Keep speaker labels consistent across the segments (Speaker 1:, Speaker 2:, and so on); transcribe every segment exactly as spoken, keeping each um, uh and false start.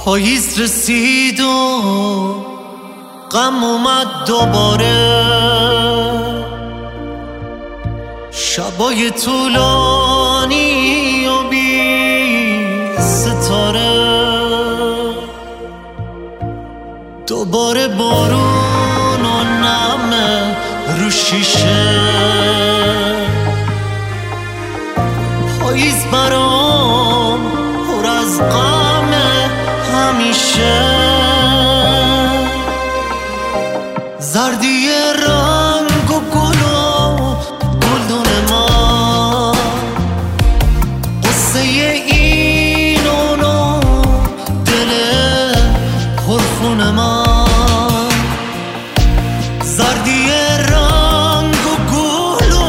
Speaker 1: پاییز رسید و غم اومد دوباره، شبای طولانی و بی ستاره، دوباره بارون و نمه رو شیشه. پاییز برام پر از غمه همیشه، زردی رنگ و گل و گلدون ما، قصه این اونو دل پرخون ما، زردی رنگ و گل و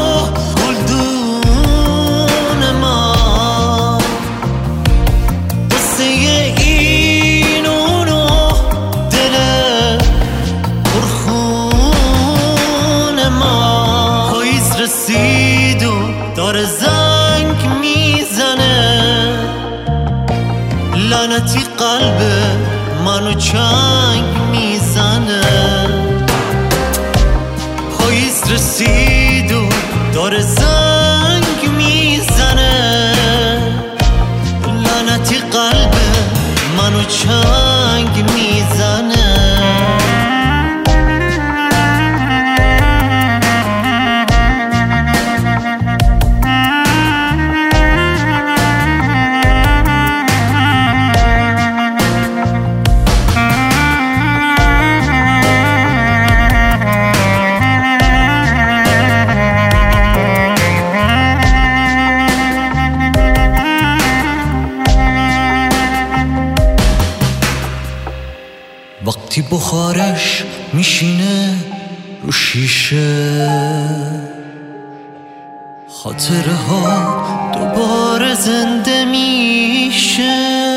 Speaker 1: گلدون ما، قصه این اونو دل پرخون ما. پاییز رسید و داره زنگ میزنه، لعنتی قلب منو چنگ میزنه. پاییز رسید و داره زنگ میزنه، لعنتی قلب منو چنگ میزنه. وقتی بخارش میشینه رو شیشه، خاطره ها دوباره زنده میشه،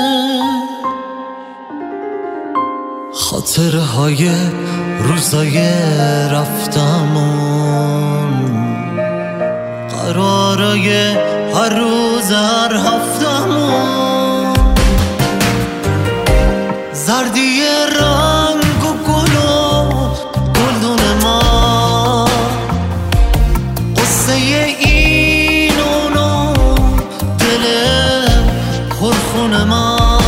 Speaker 1: خاطره های روزای رفتمون، قرارای هر روز هر هفتمون، زردی رنگ و گل و گلدون ما، قصه این اونو دل پرخون ما،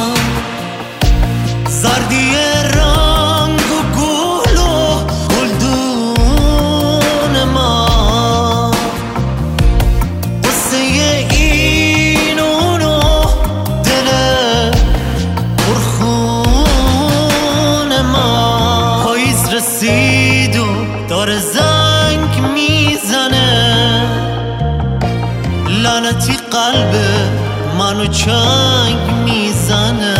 Speaker 1: زردی رنگ و گل و گلدون ما، قصه این اونو دل پرخون ما. پاییز رسید و داره زنگ میزنه، لعنتی قلب منو چنگ میزنه.